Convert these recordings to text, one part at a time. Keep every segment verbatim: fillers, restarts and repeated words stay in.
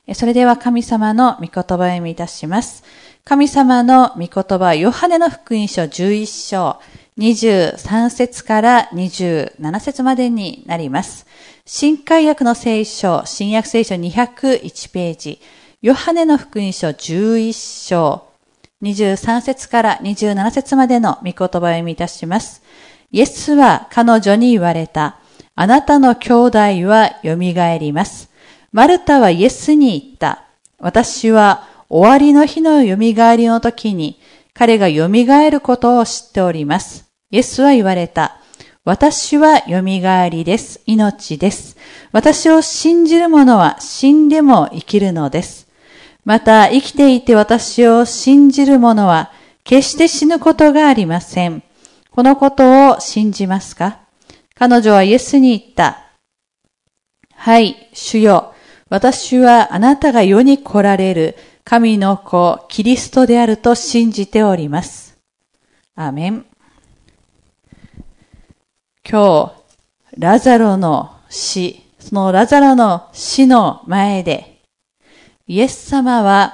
それでは神様の御言葉を読みいたします。神様の御言葉はヨハネの福音書じゅういっ章にじゅうさん節からにじゅうなな節までになります。新海訳の聖書、新約聖書にひゃくいちページ、ヨハネの福音書じゅういっ章にじゅうさん節からにじゅうなな節までの御言葉を読みいたします。イエスは彼女に言われた。あなたの兄弟はよみがえります。マルタはイエスに言った。私は終わりの日のよみがえりの時に彼がよみがえることを知っております。イエスは言われた。私はよみがえりです。命です。私を信じる者は死んでも生きるのです。また生きていて私を信じる者は決して死ぬことがありません。このことを信じますか？彼女はイエスに言った。はい、主よ。私はあなたが世に来られる神の子、キリストであると信じております。アーメン。今日、ラザロの死、そのラザロの死の前で、イエス様は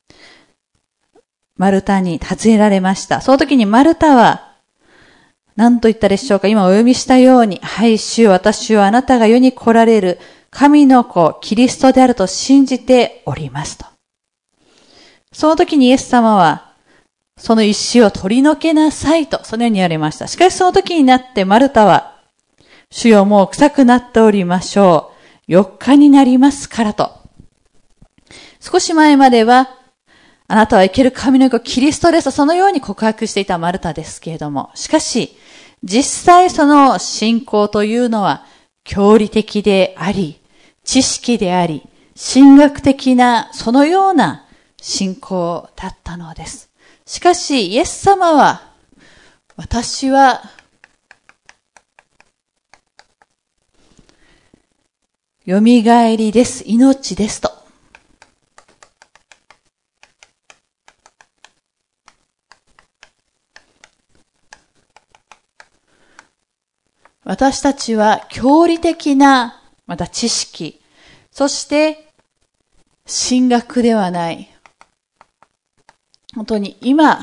マルタに尋ねられました。その時にマルタは何と言ったでしょうか。今お読みしたように、はい、主よ、私はあなたが世に来られる神の子、キリストであると信じておりますと。その時にイエス様は、その石を取り除けなさいと、そのように言われました。しかしその時になってマルタは、主よ、もう臭くなっておりましょう。よっかになりますからと。少し前までは、あなたは生ける神の子、キリストですと、そのように告白していたマルタですけれども、しかし、実際その信仰というのは、教理的であり、知識であり、神学的な、そのような信仰だったのです。しかし、イエス様は、私は、よみがえりです、命ですと。私たちは教理的な、また知識、そして神学ではない。本当に今、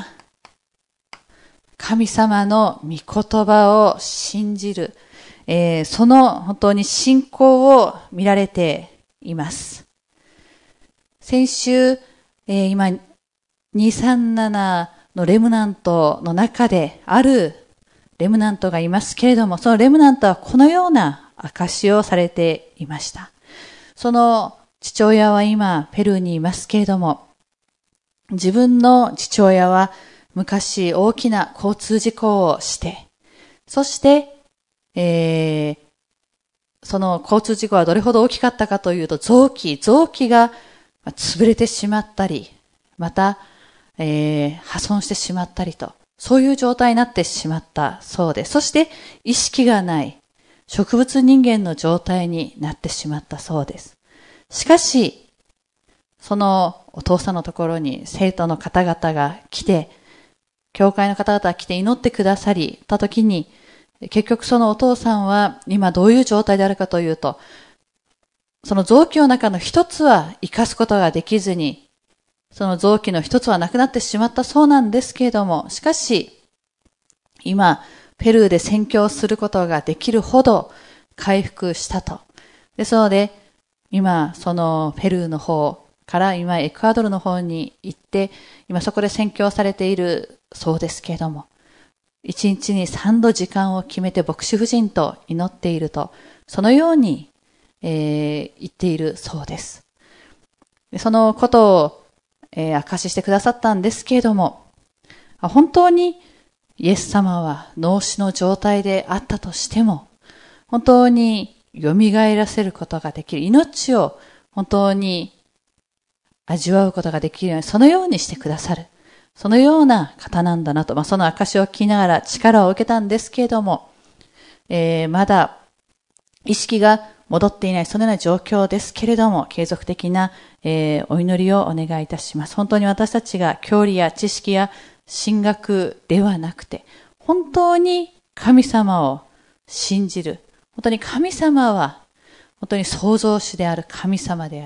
神様の御言葉を信じる、えー、その本当に信仰を見られています。先週、えー、今、にさんななのレムナントの中であるレムナントがいますけれども、そのレムナントはこのような証をされていました。その父親は今ペルーにいますけれども、自分の父親は昔大きな交通事故をして、そして、えー、その交通事故はどれほど大きかったかというと、臓器、臓器が潰れてしまったり、また、えー、破損してしまったりと、そういう状態になってしまったそうです。そして意識がない植物人間の状態になってしまったそうです。しかし、そのお父さんのところに生徒の方々が来て、教会の方々が来て祈ってくださりたときに、結局そのお父さんは今どういう状態であるかというと、その臓器の中の一つは生かすことができずに、その臓器の一つはなくなってしまったそうなんですけれども、しかし、今、ペルーで宣教することができるほど回復したと。ですので、今、そのペルーの方から今エクアドルの方に行って、今そこで宣教されているそうですけれども、一日に三度時間を決めて牧師夫人と祈っていると、そのように、えー、言っているそうです。そのことをえー、明かししてくださったんですけれども、本当にイエス様は脳死の状態であったとしても、本当に蘇らせることができる、命を本当に味わうことができるように、そのようにしてくださる、そのような方なんだなと、まあ、その証を聞きながら力を受けたんですけれども、えー、まだ意識が戻っていない、そのような状況ですけれども、継続的な、えー、お祈りをお願いいたします。本当に私たちが教理や知識や神学ではなくて、本当に神様を信じる。本当に神様は、本当に創造主である神様であり、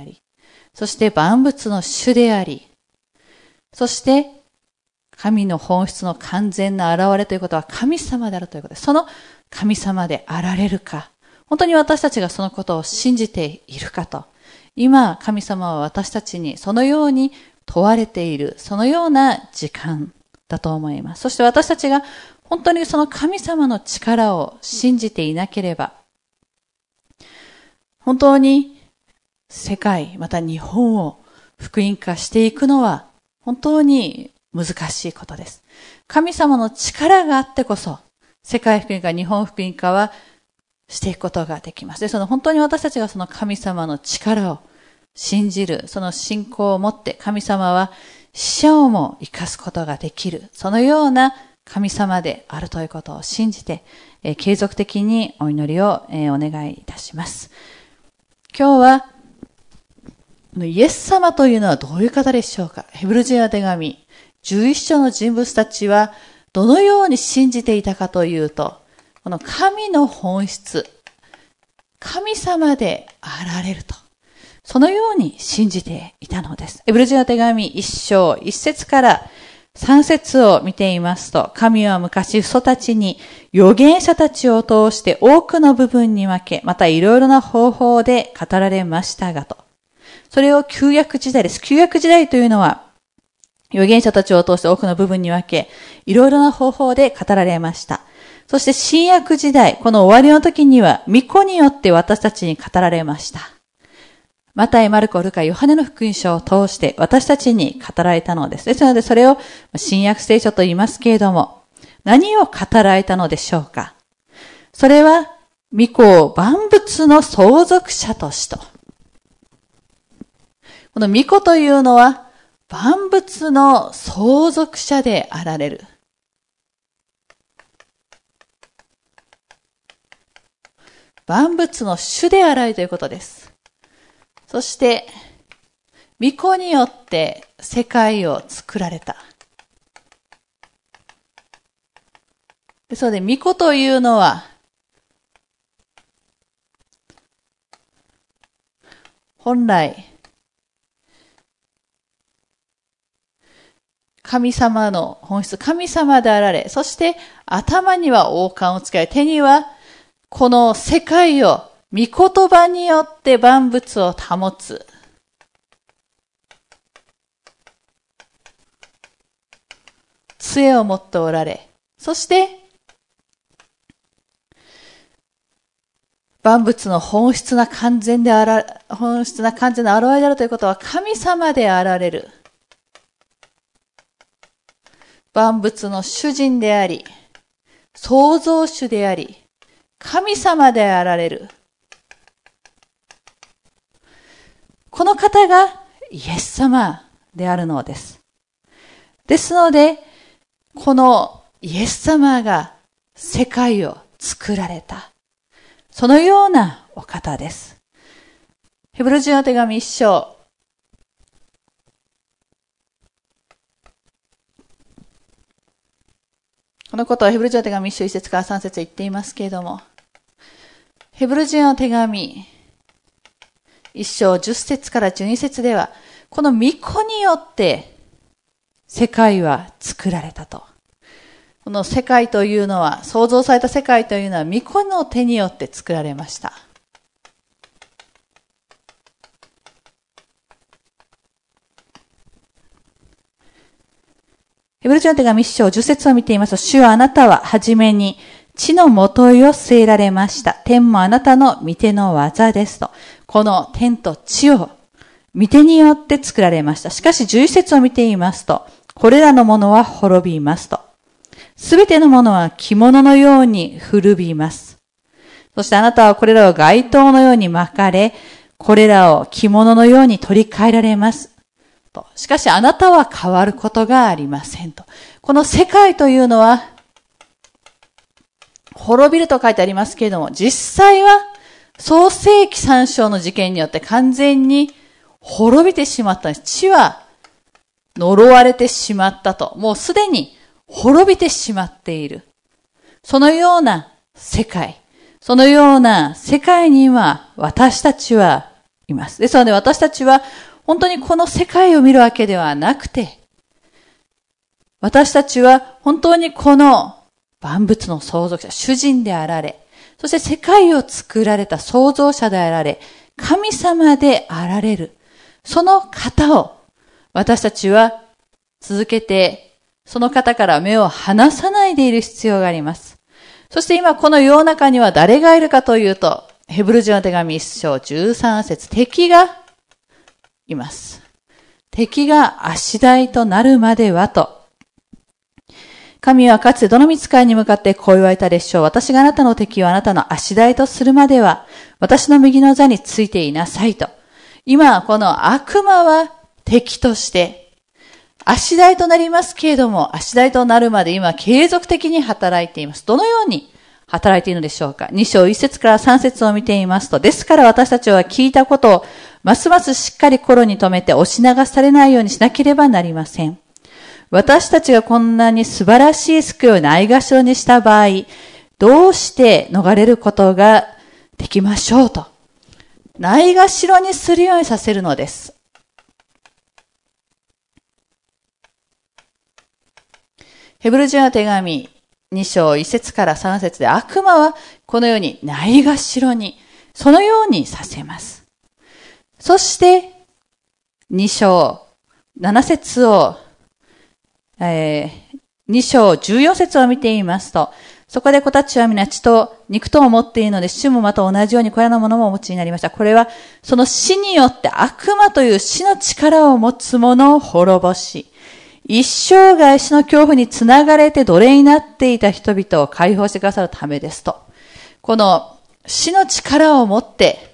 そして万物の主であり、そして神の本質の完全な現れということは神様であるということです。その神様であられるか、本当に私たちがそのことを信じているかと、今神様は私たちにそのように問われている、そのような時間だと思います。そして私たちが本当にその神様の力を信じていなければ、本当に世界、また日本を福音化していくのは本当に難しいことです。神様の力があってこそ、世界福音化、日本福音化はしていくことができます。で、その本当に私たちがその神様の力を信じる、その信仰を持って神様は死者をも生かすことができる、そのような神様であるということを信じて、えー、継続的にお祈りを、えー、お願いいたします。今日は、イエス様というのはどういう方でしょうか。ヘブル人の手紙、じゅういっ章の人物たちはどのように信じていたかというと、この神の本質、神様であられると、そのように信じていたのです。ヘブル人の手紙いっ章いち節からさん節を見ていますと、神は昔父祖たちに預言者たちを通して多くの部分に分け、またいろいろな方法で語られましたがと。それを旧約時代です。旧約時代というのは、預言者たちを通して多くの部分に分け、いろいろな方法で語られました。そして新約時代、この終わりの時には、御子によって私たちに語られました。マタイ、マルコ、ルカ、ヨハネの福音書を通して私たちに語られたのです。ですのでそれを新約聖書と言いますけれども、何を語られたのでしょうか。それは、御子を万物の相続者としと。この御子というのは、万物の相続者であられる。万物の主であられるということです。そして、御子によって世界を作られた。ですので、御子というのは、本来、神様の本質、神様であられ、そして頭には王冠をつけられ、手にはこの世界を御言葉によって万物を保つ。杖を持っておられ、そして、万物の本質な完全であら、本質な完全な現れであるということは神様であられる。万物の主人であり、創造主であり、神様であられる。この方がイエス様であるのです。ですので、このイエス様が世界を作られた。そのようなお方です。ヘブル人の手紙一章。このことはヘブル人の手紙一章一節から三節言っていますけれども、ヘブル人の手紙一章十節から十二節では、この御子によって世界は作られたと。この世界というのは、創造された世界というのは御子の手によって作られました。ヘブル人の手紙一章十節を見ていますと、主はあなたははじめに地のもといを据えられました。天もあなたの御手の技ですと。この天と地を御手によって作られました。しかし十一節を見ていますと、これらのものは滅びますと。すべてのものは着物のように古びます。そしてあなたはこれらを街灯のように巻かれ、これらを着物のように取り替えられます。と。しかしあなたは変わることがありませんと。この世界というのは、滅びると書いてありますけれども、実際は創世記三章の事件によって完全に滅びてしまったんです。地は呪われてしまったと。もうすでに滅びてしまっている。そのような世界、そのような世界には私たちはいます。ですので私たちは本当にこの世界を見るわけではなくて、私たちは本当にこの万物の創造者、主人であられ、そして世界を作られた創造者であられ、神様であられる。その方を私たちは続けて、その方から目を離さないでいる必要があります。そして今この世の中には誰がいるかというと、ヘブル人の手紙一章十三節、敵がいます。敵が足台となるまではと。神はかつてどの御使いに向かってこう言われたでしょう。私があなたの敵をあなたの足台とするまでは、私の右の座についていなさいと。今、この悪魔は敵として、足台となりますけれども、足台となるまで今継続的に働いています。どのように働いているのでしょうか。に章いち節からさん節を見ていますと、ですから私たちは聞いたことをますますしっかり心に留めて押し流されないようにしなければなりません。私たちがこんなに素晴らしい救いをないがしろにした場合、どうして逃れることができましょうと。ないがしろにするようにさせるのです。ヘブル人の手紙に章いち節からさん節で、悪魔はこのようにないがしろに、そのようにさせます。そしてに章なな節をえー、に章じゅうよん節を見ていますと、そこで子たちは皆血と肉とを持っているので、主もまた同じようにこれらのものもお持ちになりました。これはその死によって悪魔という死の力を持つ者を滅ぼし、一生涯死の恐怖につながれて奴隷になっていた人々を解放してくださるためですと。この死の力を持って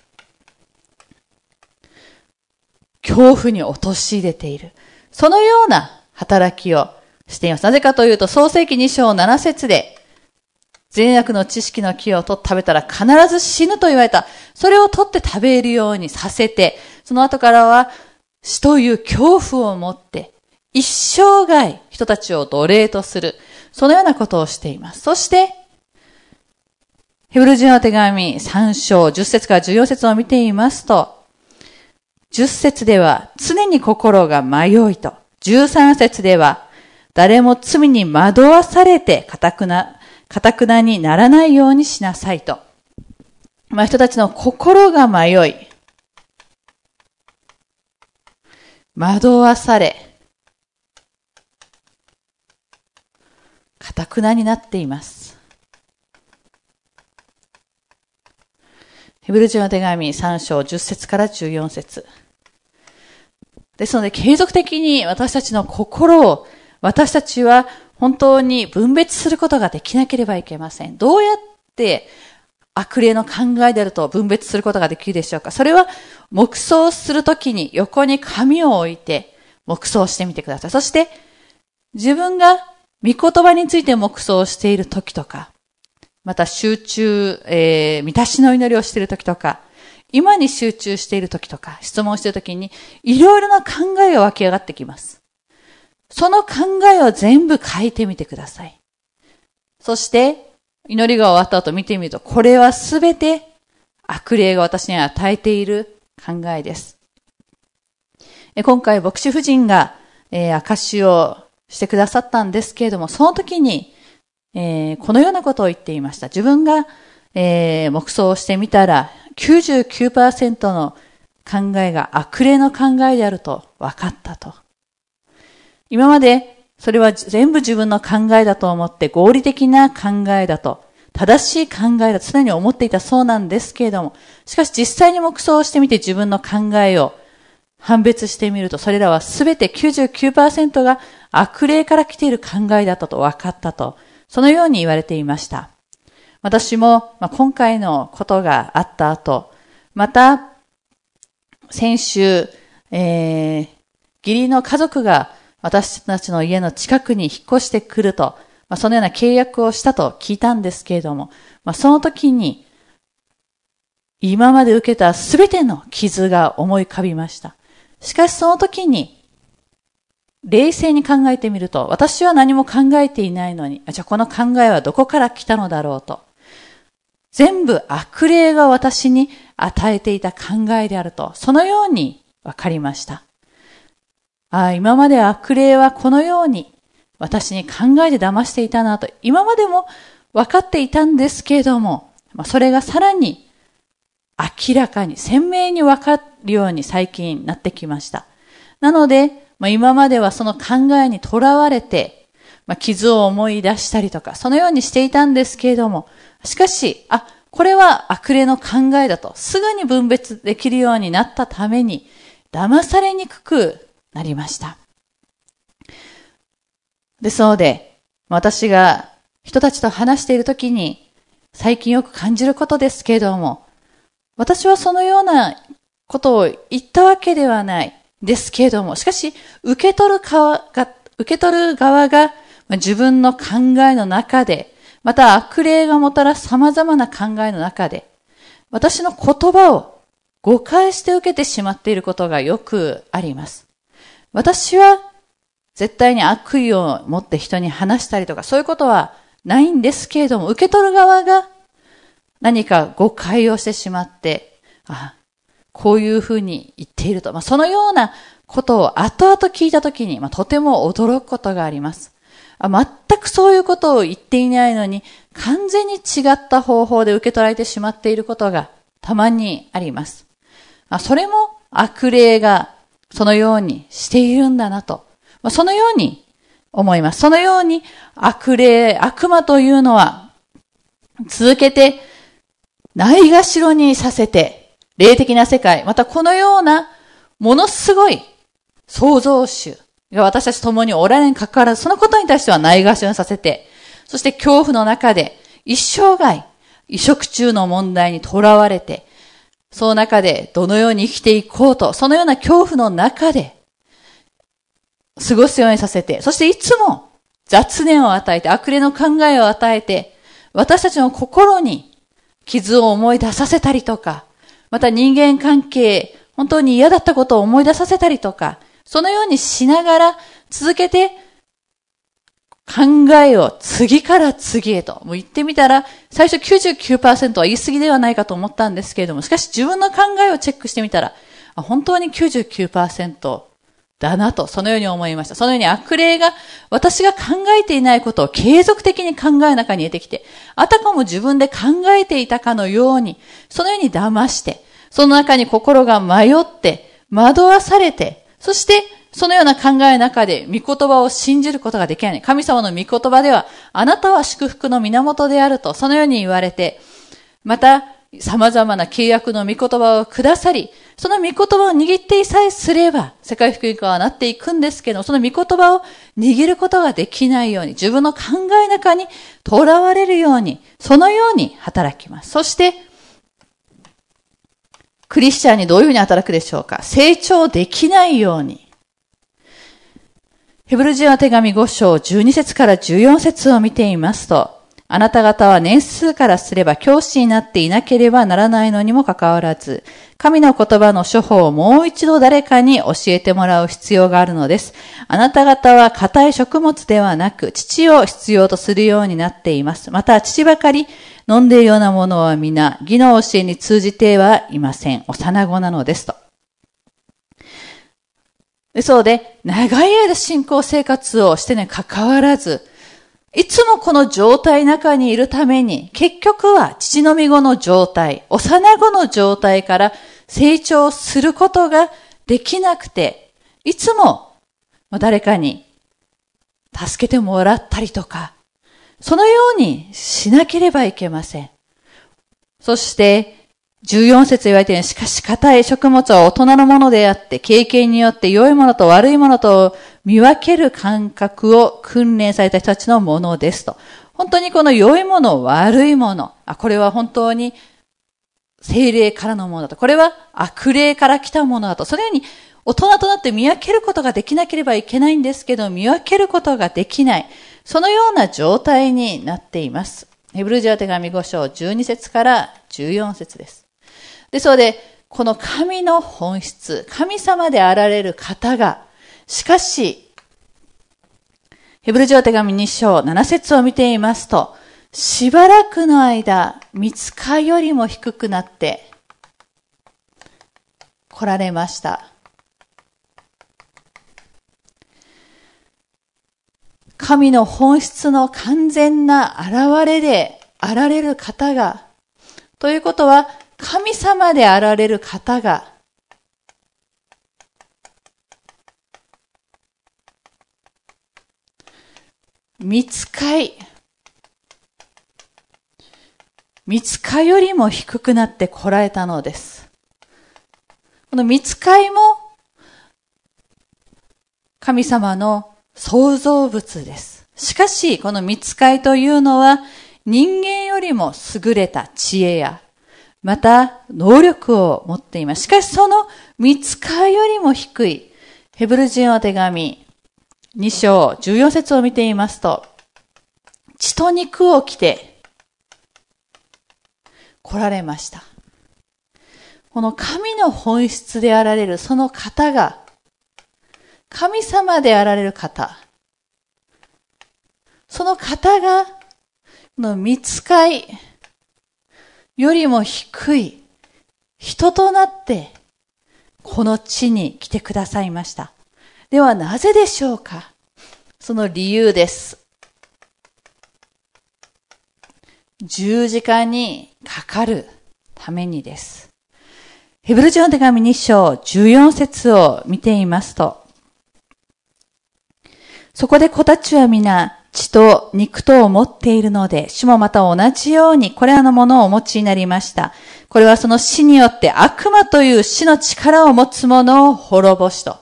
恐怖に陥れている。そのような働きをしています。なぜかというと、創世記に章なな節で、善悪の知識の木を取って食べたら必ず死ぬと言われた。それを取って食べるようにさせて、その後からは死という恐怖を持って、一生涯人たちを奴隷とする。そのようなことをしています。そして、ヘブル人の手紙さん章じゅっ節からじゅうよん節を見ていますと、じゅっ節では常に心が迷いと、じゅうさん節では、誰も罪に惑わされて、かたくな、かたくなにならないようにしなさいと。まあ、人たちの心が迷い、惑わされ、かたくなになっています。ヘブル人の手紙さん章じゅっ節からじゅうよん節。ですので、継続的に私たちの心を、私たちは本当に分別することができなければいけません。どうやって悪霊の考えであると分別することができるでしょうか。それは、黙想するときに横に紙を置いて黙想してみてください。そして、自分が御言葉について黙想しているときとか、また集中、えー、満たしの祈りをしているときとか、今に集中しているときとか、質問しているときに、いろいろな考えが湧き上がってきます。その考えを全部書いてみてください。そして、祈りが終わった後見てみると、これはすべて悪霊が私に与えている考えです。今回、牧師夫人が、えー、証しをしてくださったんですけれども、その時に、えー、このようなことを言っていました。自分が、えー、黙想をしてみたら、きゅうじゅうきゅうパーセント の考えが悪霊の考えであると分かったと。今までそれは全部自分の考えだと思って合理的な考えだと、正しい考えだと常に思っていたそうなんですけれども、しかし実際に黙想をしてみて自分の考えを判別してみると、それらはすべて きゅうじゅうきゅうパーセント が悪霊から来ている考えだったと分かったと、そのように言われていました。私も、まあ、今回のことがあった後、また、先週、えー、義理の家族が私たちの家の近くに引っ越してくると、まあ、そのような契約をしたと聞いたんですけれども、まあ、その時に、今まで受けたすべての傷が思い浮かびました。しかしその時に、冷静に考えてみると、私は何も考えていないのに、じゃあこの考えはどこから来たのだろうと。 全部悪霊が私に与えていた考えであると、そのように分かりました。ああ、今まで悪霊はこのように私に考えて騙していたなと、今までも分かっていたんですけれども、それがさらに明らかに鮮明に分かるように最近なってきました。なので、今まではその考えにとらわれて、傷を思い出したりとか、そのようにしていたんですけれども、しかし、あ、これは悪霊の考えだと、すぐに分別できるようになったために、騙されにくくなりました。ですので、私が人たちと話しているときに、最近よく感じることですけれども、私はそのようなことを言ったわけではないですけれども、しかし、受け取る側が、受け取る側が自分の考えの中で、また悪霊がもたらす様々な考えの中で、私の言葉を誤解して受けてしまっていることがよくあります。私は絶対に悪意を持って人に話したりとか、そういうことはないんですけれども、受け取る側が何か誤解をしてしまって、あ、こういうふうに言っていると、まあ、そのようなことを後々聞いたときに、まあ、とても驚くことがあります。あ、全くそういうことを言っていないのに、完全に違った方法で受け取られてしまっていることがたまにあります。あ、それも悪霊がそのようにしているんだなと、まあ、そのように思います。そのように悪霊、悪魔というのは続けてないがしろにさせて、霊的な世界、またこのようなものすごい創造主が私たち共におられに関わらず、そのことに対してはないがしろにさせて、そして恐怖の中で一生涯、移植中の問題にとらわれて、その中でどのように生きていこうと、そのような恐怖の中で過ごすようにさせて、そしていつも雑念を与えて、悪霊の考えを与えて、私たちの心に傷を思い出させたりとか、また人間関係、本当に嫌だったことを思い出させたりとか、そのようにしながら続けて考えを次から次へと、もう言ってみたら最初 きゅうじゅうきゅうパーセント は言い過ぎではないかと思ったんですけれども、しかし自分の考えをチェックしてみたら、本当に きゅうじゅうきゅうパーセント だなと、そのように思いました。そのように悪霊が私が考えていないことを継続的に考えの中に得てきて、あたかも自分で考えていたかのように、そのように騙して、その中に心が迷って、惑わされて、そしてそのような考えの中で御言葉を信じることができない。神様の御言葉では、あなたは祝福の源であると、そのように言われて、また様々な契約の御言葉をくださり、その御言葉を握っていさえすれば、世界福音化はなっていくんですけど、その御言葉を握ることができないように、自分の考えの中に囚われるように、そのように働きます。そして、クリスチャンにどういうふうに働くでしょうか。成長できないように。ヘブル人の手紙ご章じゅうに節からじゅうよん節を見ていますと、あなた方は年数からすれば教師になっていなければならないのにもかかわらず、神の言葉の処方をもう一度誰かに教えてもらう必要があるのです。あなた方は固い食物ではなく、乳を必要とするようになっています。また乳ばかり飲んでいるようなものは皆、義の教えに通じてはいません。幼子なのですと。そうで、長い間信仰生活をしてね、関わらず、いつもこの状態の中にいるために、結局は乳飲み子の状態、幼子の状態から成長することができなくて、いつも誰かに助けてもらったりとか、そのようにしなければいけません。そして、じゅうよん節言われているように、しかし固い食物は大人のものであって、経験によって良いものと悪いものと見分ける感覚を訓練された人たちのものですと。本当にこの良いもの、悪いもの、あ、これは本当に聖霊からのものだと。これは悪霊から来たものだと。そのように大人となって見分けることができなければいけないんですけど、見分けることができない。そのような状態になっています。ヘブル人の手紙ご章じゅうに節からじゅうよん節です。ですので、この神の本質、神様であられる方が、しかし、ヘブル人の手紙に章なな節を見ていますと、 しばらくの間、御使いよりも低くなって来られました。神の本質の完全な現れであられる方が、ということは神様であられる方が、御使い、御使いよりも低くなって来られたのです。この御使いも神様の創造物です。しかし、この御使いというのは人間よりも優れた知恵や、また能力を持っています。しかし、その御使いよりも低いヘブル人の手紙に章じゅうよん節を見ていますと、血と肉を着て来られました。この神の本質であられるその方が、神様であられる方、その方が、この御使いよりも低い人となって、この地に来てくださいました。ではなぜでしょうか。その理由です。十字架にかかるためにです。ヘブル人の手紙に章じゅうよん節を見ていますと、そこで子たちは皆血と肉とを持っているので、主もまた同じようにこれらのものをお持ちになりました。これはその死によって悪魔という死の力を持つ者を滅ぼしと。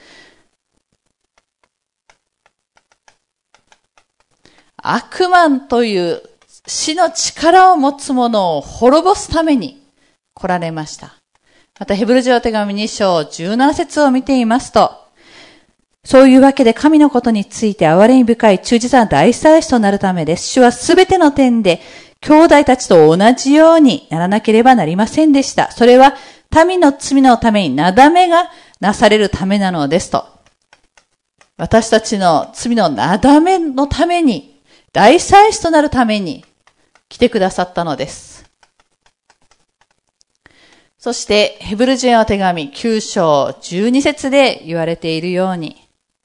悪魔という死の力を持つ者を滅ぼすために来られました。またヘブル人の手紙に章じゅうなな節を見ていますと、そういうわけで神のことについて憐れみ深い忠実な大祭司となるためです。主はすべての点で兄弟たちと同じようにならなければなりませんでした。それは民の罪のためになだめがなされるためなのですと。私たちの罪のなだめのために、大祭司となるために来てくださったのです。そしてヘブル人の手紙きゅう章じゅうに節で言われているように、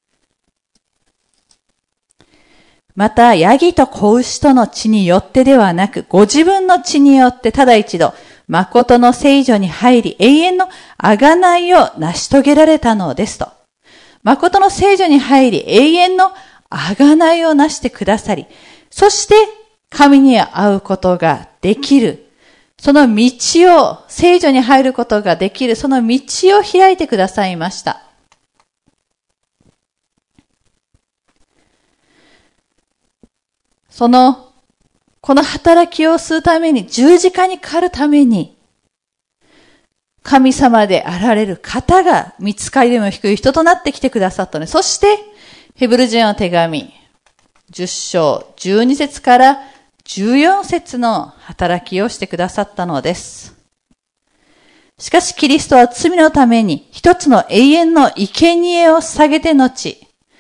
またヤギと子牛との血によってではなく、ご自分の血によってただ一度誠の聖所に入り、永遠の贖いを成し遂げられたのですと。誠の聖所に入り、永遠の贖いをなしてくださり、そして神に会うことができる。その道を、聖所に入ることができる、その道を開いてくださいました。その、この働きをするために、十字架にかかるために、神様であられる方が、御使いでも低い人となってきてくださったのです。そして、ヘブル人の手紙、じゅっ章じゅうに節からじゅうよん節の働きをしてくださったのです。しかしキリストは罪のために一つの永遠の生贄を捧げて後、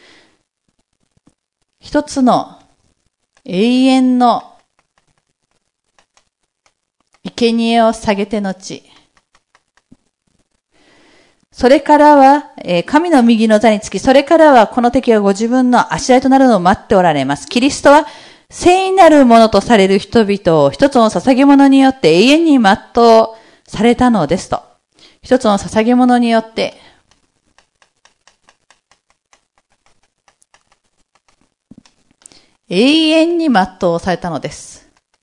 一つの永遠の生贄を捧げて後、それからは、えー、神の右の座につき、それからはこの敵はご自分の足台となるのを待っておられます。キリストは聖なるものとされる人々を一つの捧げ物によって永遠に全うされたのですと。一つの捧げ物によって永遠に全うされたのです。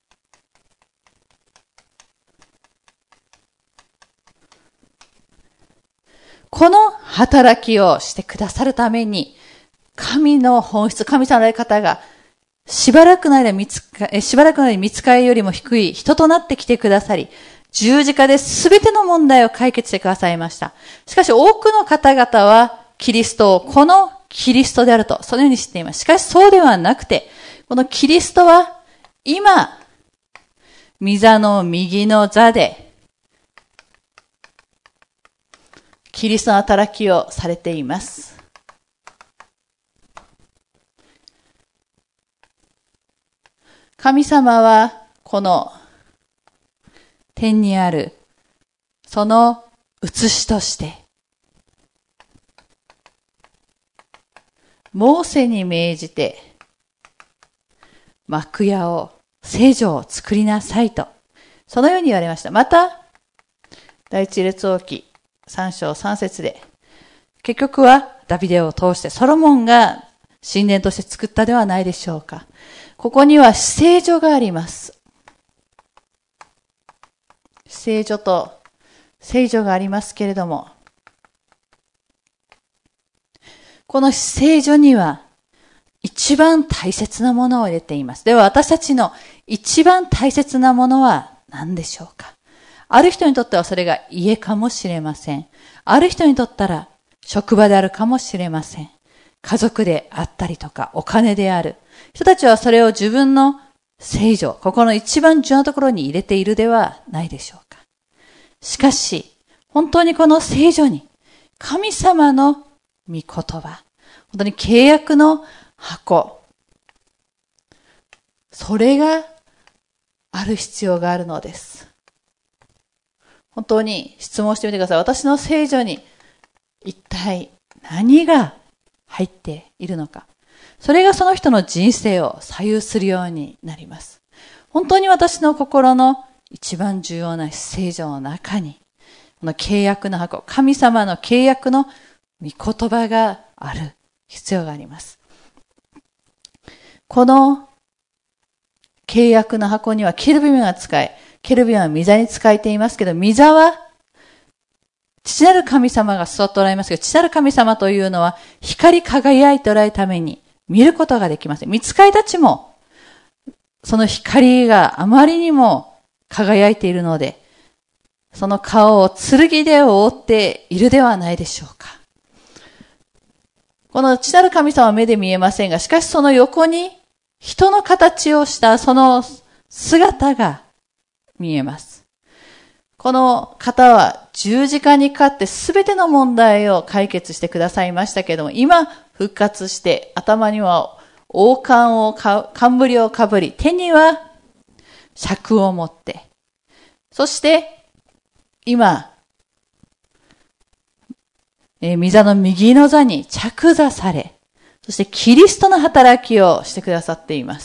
この働きをしてくださるために、神の本質、神様のやり方が、しばらくの間見つか、しばらくの間見つかりよりも低い人となってきてくださり、十字架で全ての問題を解決してくださいました。しかし多くの方々は、キリストをこのキリストであると、そのように知っています。しかしそうではなくて、このキリストは、今、御座の右の座で、キリストの働きをされています。 神様はこの天にあるその写しとしてモーセに命じて幕屋を聖所を作りなさいとそのように言われました。また第一列王記三章三節で結局はダビデを通してソロモンが神殿として作ったではないでしょうか。ここには至聖所があります。至聖所と聖所がありますけれども、この至聖所には一番大切なものを入れています。では私たちの一番大切なものは何でしょうか。ある人にとってはそれが家かもしれません。ある人にとったら職場であるかもしれません。家族であったりとかお金である。人たちはそれを自分の聖所、ここの一番重要なところに入れているではないでしょうか。しかし、本当にこの聖所に神様の御言葉、本当に契約の箱、それがある必要があるのです。本当に質問してみてください。私の聖所に一体何が入っているのか。それがその人の人生を左右するようになります。本当に私の心の一番重要な聖所の中に、この契約の箱、神様の契約の御言葉がある必要があります。この契約の箱にはケルビムが使え、ケルビムは御座に使えていますけど、御座は父なる神様が座っておられますけど、父なる神様というのは光り輝いておられるために見ることができません。御使いたちもその光があまりにも輝いているので、その顔を剣で覆っているではないでしょうか。この父なる神様は目で見えませんが、しかしその横に人の形をしたその姿が見えます。この方は十字架にかかってすべての問題を解決してくださいましたけれども、今復活して頭には王冠をか、冠をかぶり、手には尺を持って、そして今、えー、御座の右の座に着座され、そしてキリストの働きをしてくださっています。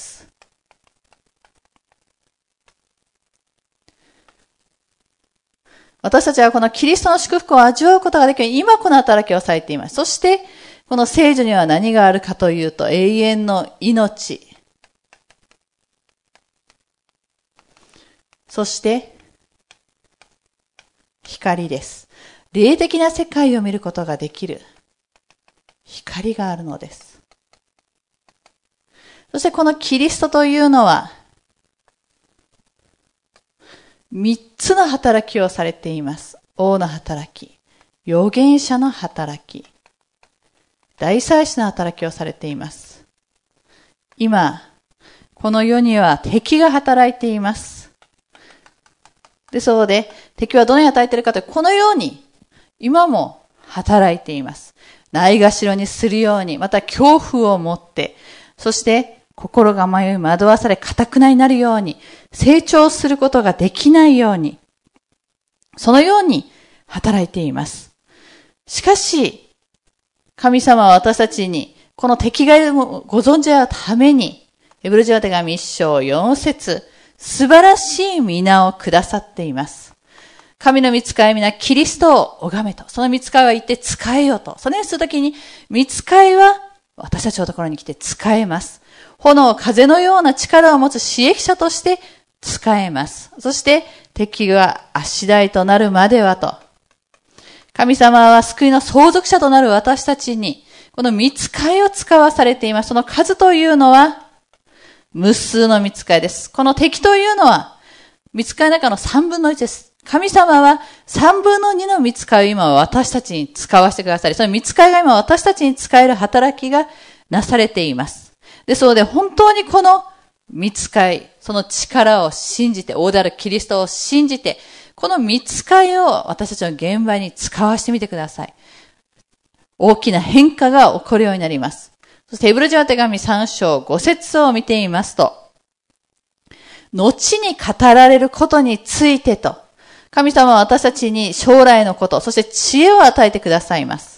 私たちはこのキリストの祝福を味わうことができる。今この働きをされています。そして、この聖女には何があるかというと、永遠の命。そして、光です。霊的な世界を見ることができる光があるのです。そしてこのキリストというのは、三つの働きをされています。王の働き、預言者の働き、大祭司の働きをされています。今、この世には敵が働いています。で、そうで、敵はどのように働いているかというと、このように、今も働いています。ないがしろにするように、また恐怖を持って、そして心が迷い惑わされ、堅くなになるように、成長することができないように、そのように働いています。しかし、神様は私たちに、この敵がいるのをご存知のために、ヘブル人の手紙一章四節、素晴らしい皆をくださっています。神の御使い皆、キリストを拝めと。その御使いは言って使えよと。それにするときに、御使いは私たちのところに来て使えます。炎、風のような力を持つ刺激者として使えます。そして敵が足台となるまではと。神様は救いの相続者となる私たちに、この御使いを使わされています。その数というのは、無数の御使いです。この敵というのは、御使いの中の三分の一です。神様は三分の二の御使いを今私たちに使わせてくださり、その御使いが今私たちに使える働きがなされています。ですので本当にこの御使い、その力を信じて、王であるキリストを信じて、この御使いを私たちの現場に使わせてみてください。大きな変化が起こるようになります。そしてヘブル人の手紙さん章ご節を見ていますと、 後に語られることについてと、神様は私たちに将来のこと、そして知恵を与えてくださいます。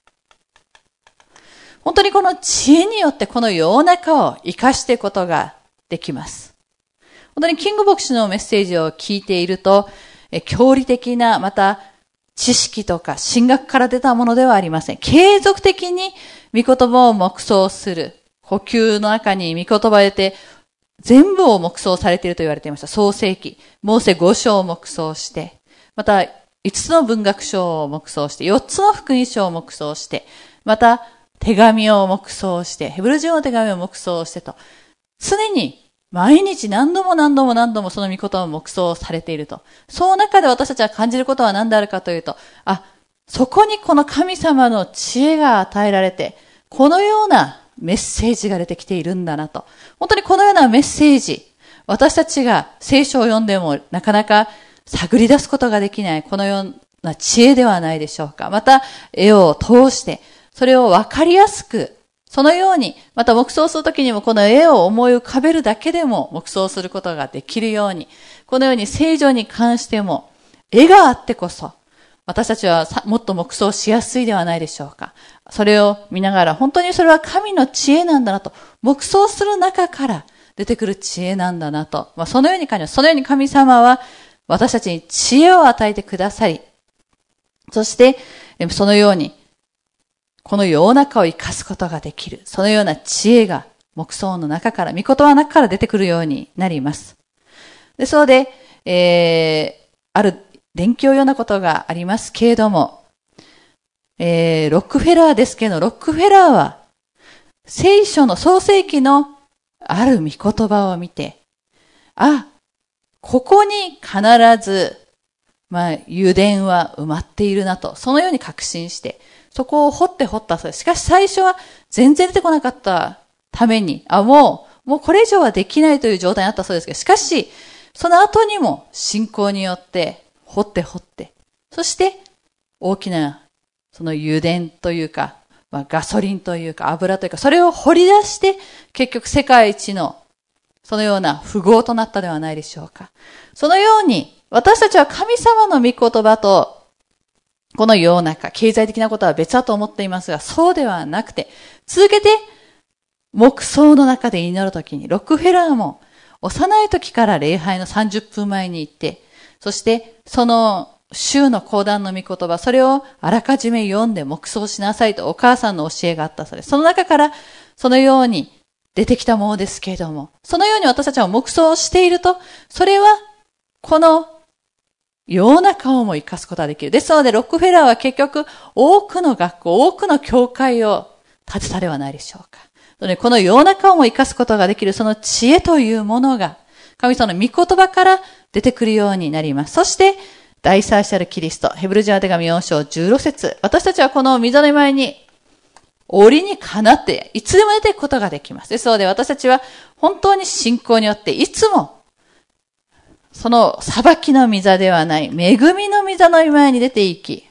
本当にこの知恵によってこの世の中を生かしていくことができます。本当にキング牧師のメッセージを聞いていると、教理的な、また知識とか神学から出たものではありません。継続的に御言葉を黙想する。呼吸の中に御言葉を入れて、全部を黙想されていると言われていました。創世記、モーセご章を黙想して、またいつつの文学書を黙想して、よっつの福音書を黙想して、また手紙を黙想して、ヘブル人の手紙を黙想してと、常に毎日何度も何度も何度もその御言葉を黙想されていると。その中で私たちは感じることは何であるかというと、あ、そこにこの神様の知恵が与えられて、このようなメッセージが出てきているんだなと。本当にこのようなメッセージ、私たちが聖書を読んでもなかなか探り出すことができない、このような知恵ではないでしょうか。また、絵を通して、それをわかりやすく、そのように、また黙想するときにもこの絵を思い浮かべるだけでも黙想することができるように、このように聖書に関しても、絵があってこそ、私たちはもっと黙想しやすいではないでしょうか。それを見ながら、本当にそれは神の知恵なんだなと、黙想する中から出てくる知恵なんだなと、まあ、そのように感じます。そのように神様は私たちに知恵を与えてくださり、そして、そのように、この世の中を生かすことができる。そのような知恵が黙想の中から、御言葉の中から出てくるようになります。で、そうで、えー、ある伝記を読んだことがありますけれども、えー、ロックフェラーですけど、ロックフェラーは、聖書の創世記のある御言葉を見て、あ、ここに必ず、まあ、油田は埋まっているなと、そのように確信して、そこを掘って掘ったそうです。しかし最初は全然出てこなかったために、あ、もう、もうこれ以上はできないという状態になったそうですけど、しかし、その後にも信仰によって掘って掘って、そして大きなその油田というか、まあ、ガソリンというか油というか、それを掘り出して結局世界一のそのような富豪となったではないでしょうか。そのように私たちは神様の御言葉とこの世の中、経済的なことは別だと思っていますが、そうではなくて、続けて、黙想の中で祈るときに、ロックフェラーも、幼い時から礼拝のさんじゅっぷんまえに行って、そして、その週の講談の御言葉、それをあらかじめ読んで黙想しなさいとお母さんの教えがあったそうです。その中から、そのように出てきたものですけれども、そのように私たちは黙想していると、それは、この世の中をも生かすことができる。ですので、ロックフェラーは結局、多くの学校、多くの教会を建てたではないでしょうか。この世の中をも生かすことができる、その知恵というものが、神様の御言葉から出てくるようになります。そして、大祭司あるキリスト、ヘブル人の手紙よん章じゅうろく節。私たちはこの御座の前に、折にかなって、いつでも出ていくことができます。ですので、私たちは本当に信仰によって、いつも、その裁きの御座ではない、恵みの御座の前に出ていき、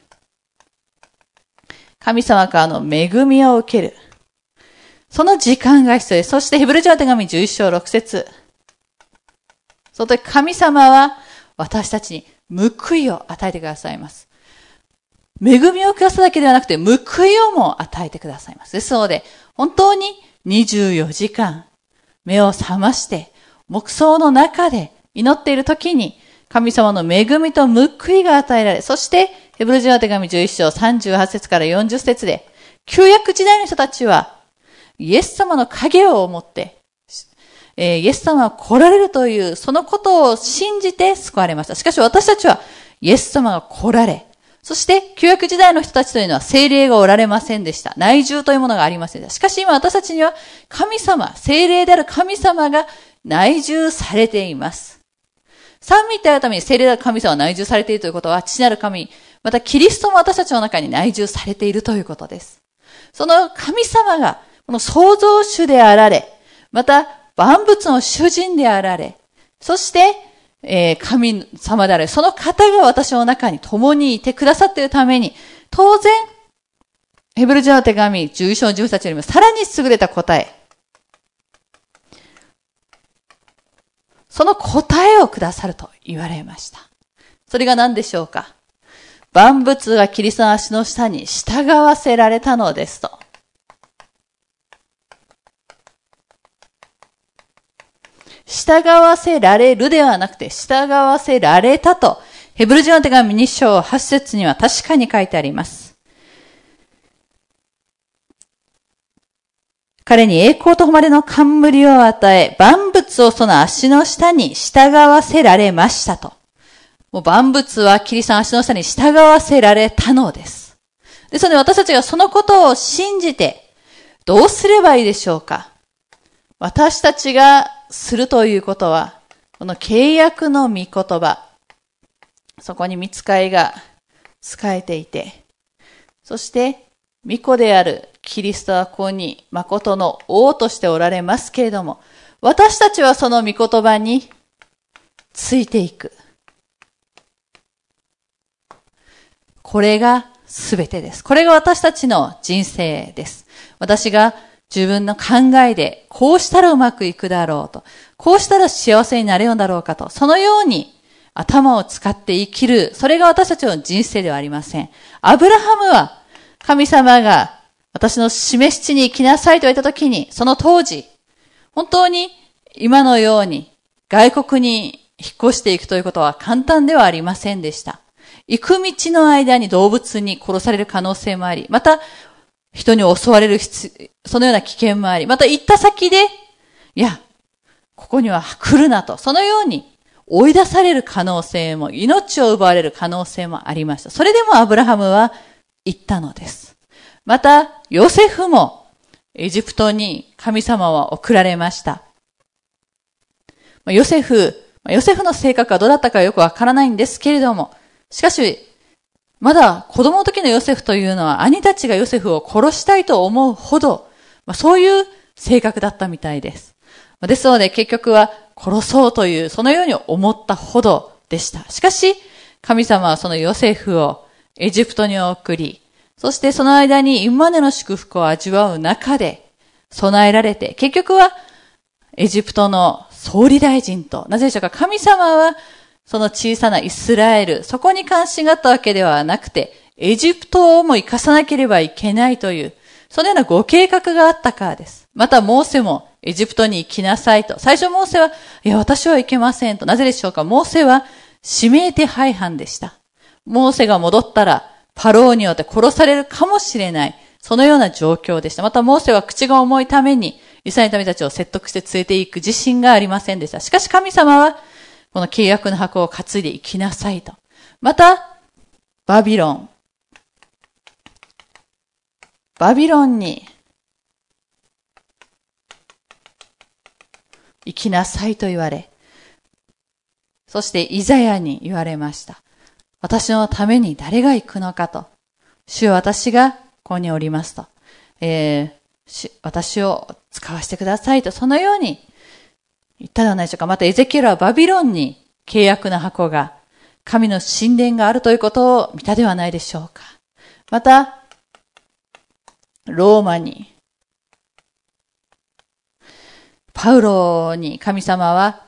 神様からの恵みを受ける。その時間が必要です。そしてヘブル人の手紙じゅういち章ろく節。その時神様は私たちに報いを与えてくださいます。恵みをくださるだけではなくて、報いをも与えてくださいます。ですので、本当ににじゅうよじかん目を覚まして、黙想の中で祈っている時に、神様の恵みと報いが与えられ、そして、ヘブル人の手紙じゅういち章さんじゅうはち節からよんじゅう節で、旧約時代の人たちは、イエス様の影を思って、えー、イエス様は来られるという、そのことを信じて救われました。しかし私たちは、イエス様が来られ、そして、旧約時代の人たちというのは聖霊がおられませんでした。内住というものがありませんでした。しかし今私たちには、神様、聖霊である神様が内住されています。三位一体のために聖霊である神様は内住されているということは、父なる神、またキリストも私たちの中に内住されているということです。その神様が、この創造主であられ、また万物の主人であられ、そして、えー、神様である、その方が私の中に共にいてくださっているために、当然、ヘブル人の手紙じゅういち章じゅうはち節よりもさらに優れた答え。 その答えをくださると言われました。それが何でしょうか。万物はキリストの足の下に従わせられたのですと。従わせられるではなくて、従わせられたと、ヘブル人の手紙に章はち節には確かに書いてあります。彼に栄光と誉れの冠を与え、万物をその足の下に従わせられましたと。もう万物はキリストの足の下に従わせられたのです。ですので私たちがそのことを信じて、どうすればいいでしょうか。私たちがするということは、この契約の御言葉、そこに御使いが仕えていて、そして御子であるキリストはここに誠の王としておられますけれども、私たちはその御言葉についていく。これがすべてです。これが私たちの人生です。私が自分の考えで、こうしたらうまくいくだろうと、こうしたら幸せになれるんだろうかと、そのように頭を使って生きる、それが私たちの人生ではありません。アブラハムは、神様が私の示し地に行きなさいと言われたときに、その当時、本当に今のように外国に引っ越していくということは簡単ではありませんでした。行く道の間に動物に殺される可能性もあり、また人に襲われるそのような危険もあり、また行った先で、いや、ここには来るなと、そのように追い出される可能性も、命を奪われる可能性もありました。それでもアブラハムは行ったのです。また、ヨセフもエジプトに神様は送られました。ヨセフ、ヨセフの性格はどうだったかよくわからないんですけれども、しかし、まだ子供の時のヨセフというのは兄たちがヨセフを殺したいと思うほど、まあ、そういう性格だったみたいです。ですので結局は殺そうというそのように思ったほどでした。しかし神様はそのヨセフをエジプトに送り、そしてその間に今までの祝福を味わう中で備えられて、結局はエジプトの総理大臣と、なぜでしょうか、神様はその小さなイスラエル、そこに関心があったわけではなくて、エジプトをも生かさなければいけないという、そのようなご計画があったからです。また、モーセもエジプトに行きなさいと。最初、モーセは、いや、私は行けませんと。なぜでしょうか、モーセは指名手配犯でした。モーセが戻ったら、パローによって殺されるかもしれない。そのような状況でした。また、モーセは口が重いために、イスラエルの民たちを説得して連れて行く自信がありませんでした。しかし、神様は、この契約の箱を担いで行きなさいと。また、バビロン。バビロンに行きなさいと言われ、そしてイザヤに言われました。私のために誰が行くのかと。主よ、私がここにおりますと。えー、私を使わせてくださいと、そのように言ったではないでしょうか。またエゼキエルはバビロンに契約の箱が、神の神殿があるということを見たではないでしょうか。また、ローマに、パウロに神様は、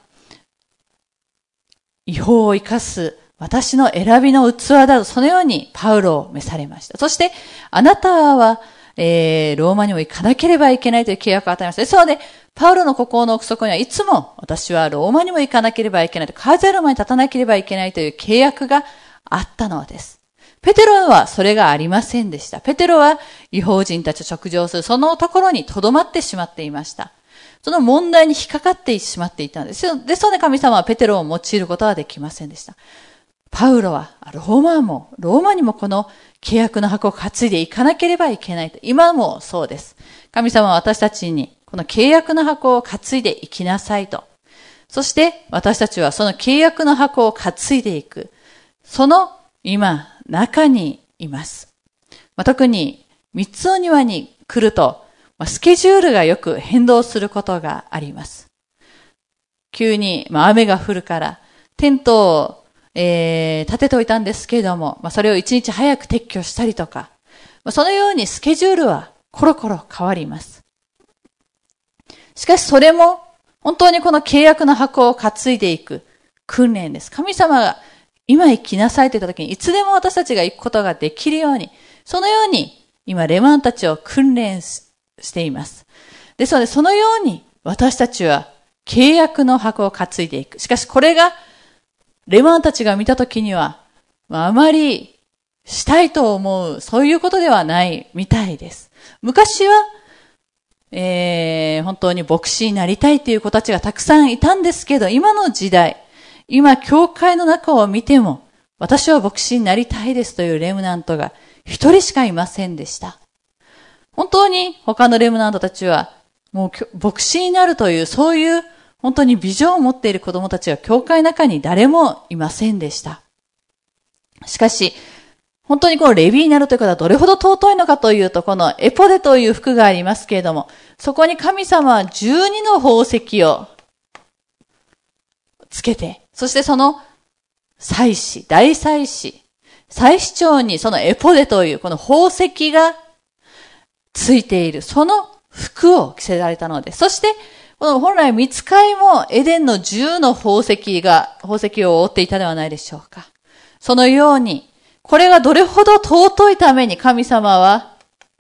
違法を生かす私の選びの器だと、そのようにパウロを召されました。そして、あなたは、えー、ローマにも行かなければいけないという契約を与えました。ですので、パウロの心の奥底にはいつも私はローマにも行かなければいけないと、カーザルマに立たなければいけないという契約があったのです。ペテロはそれがありませんでした。ペテロは違法人たちと食事するそのところに留まってしまっていました。その問題に引っかかってしまっていたんですよ。ですので神様はペテロを用いることはできませんでした。パウロはローマも、ローマにもこの契約の箱を担いでいかなければいけないと。今もそうです。神様は私たちにこの契約の箱を担いでいきなさいと。そして私たちはその契約の箱を担いでいく。その今、中にいます。まあ、特に三つの庭に来ると、まあ、スケジュールがよく変動することがあります。急に、まあ、雨が降るから、テントを、えー、立てておいたんですけれども、まあ、それを一日早く撤去したりとか、まあ、そのようにスケジュールはコロコロ変わります。しかしそれも本当にこの契約の箱を担いでいく訓練です。神様が今行きなさいと言った時にいつでも私たちが行くことができるように、そのように今レマンたちを訓練しています。ですのでそのように私たちは契約の箱を担いでいく。しかしこれがレマンたちが見た時には、まあ、あまりしたいと思う、そういうことではないみたいです。昔は、えー、本当に牧師になりたいという子たちがたくさんいたんですけど、今の時代、今教会の中を見ても、私は牧師になりたいですというレムナントが一人しかいませんでした。本当に他のレムナントたちは、もう牧師になるという、そういう本当にビジョンを持っている子供たちは教会の中に誰もいませんでした。しかし、本当にこのレビーになるということはどれほど尊いのかというと、このエポデという服がありますけれども、そこに神様はじゅうにの宝石をつけて、そしてその祭司、大祭司、祭司長にそのエポデというこの宝石がついている、その服を着せられたのです。そして、この本来御使いもエデンのじゅうの宝石が、宝石を覆っていたではないでしょうか。そのように、これがどれほど尊いために神様は、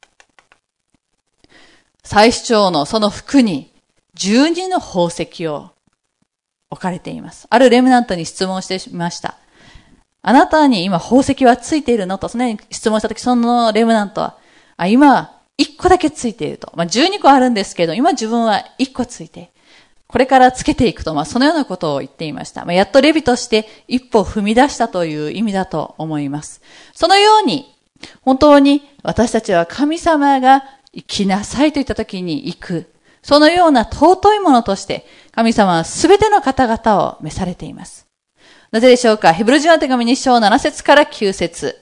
祭司長のその服にじゅうにの宝石を置かれています。あるレムナントに質問してみました。あなたに今宝石はついているのと、そのように質問したとき、そのレムナントは、あ、今、一個だけついていると。まあ、じゅうにこあるんですけど、今自分は一個ついて、これからつけていくと、まあ、そのようなことを言っていました。まあ、やっとレビとして一歩踏み出したという意味だと思います。そのように、本当に私たちは神様が行きなさいと言ったときに行く。そのような尊いものとして、神様はすべての方々を召されています。なぜでしょうか。ヘブル人の手紙に章なな節からきゅう節。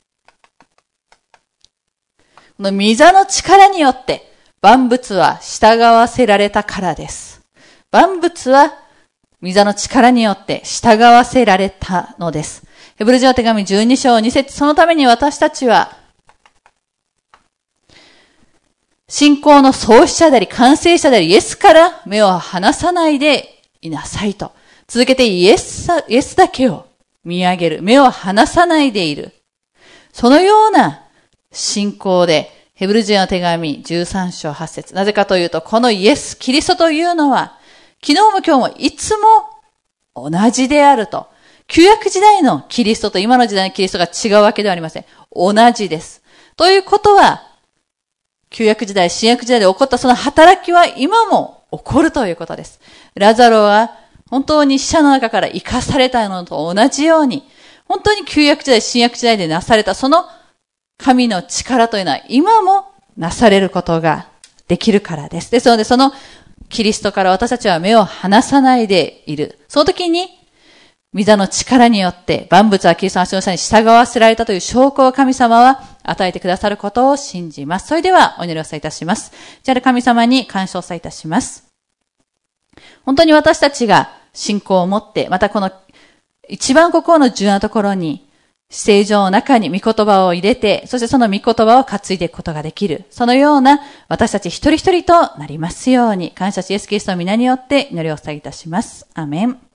この御座の力によって万物は従わせられたからです。万物は御座の力によって従わせられたのです。ヘブル人の手紙じゅうに章に節、そのために私たちは信仰の創始者であり完成者でありイエスから目を離さないでいなさいと。続けてイエス、イエスだけを見上げる。目を離さないでいる。そのような信仰で、ヘブル人の手紙じゅうさん章はち節。なぜかというと、このイエス、キリストというのは、昨日も今日もいつも同じであると。旧約時代のキリストと今の時代のキリストが違うわけではありません。同じです。ということは、旧約時代、新約時代で起こったその働きは今も起こるということです。ラザロは本当に死者の中から生かされたのと同じように、本当に旧約時代、新約時代でなされたその神の力というのは今もなされることができるからです。ですので、そのキリストから私たちは目を離さないでいる。その時に、御座の力によって万物はキリストの足の下に従わせられたという証拠を神様は与えてくださることを信じます。それではお祈りをさいたします。じゃあ神様に感謝をさいたします。本当に私たちが信仰を持って、またこの一番心の重要なところに、聖書の中に御言葉を入れて、そしてその御言葉を担いでいくことができる。そのような私たち一人一人となりますように、感謝しイエスキリストの皆によって祈りをさいたします。アーメン。